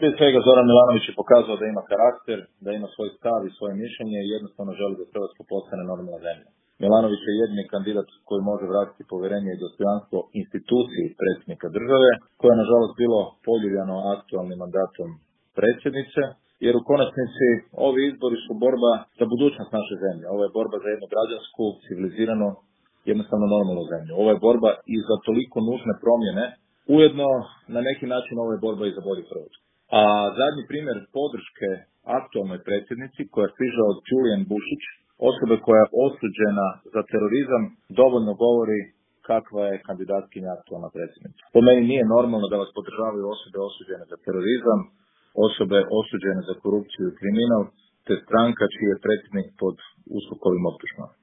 Prije svega Zoran Milanović je pokazao da ima karakter, da ima svoj stav i svoje mišljenje i jednostavno želi da Hrvatska postane normalna zemlja. Milanović je jedini kandidat koji može vratiti povjerenje i dostojanstvo instituciji predsjednika države, koje je nažalost bilo poljuljano aktualnim mandatom predsjednice, jer u konačnici ovi izbori su borba za budućnost naše zemlje. Ovo je borba za jednu građansku, civiliziranu, jednostavno normalnu zemlju. Ovo je borba i za toliko nužne promjene, ujedno na neki način ovo je borba i za bolju Hrvatsku. A zadnji primjer podrške aktualnoj predsjednici koja stiže od Julian Bušić, osobe koja je osuđena za terorizam, dovoljno govori kakva je kandidatkinja aktualna predsjednica. Po meni nije normalno da vas podržavaju osobe osuđene za terorizam, osobe osuđene za korupciju i kriminal, te stranka čiji je predsjednik pod USKOK-ovim optužbama.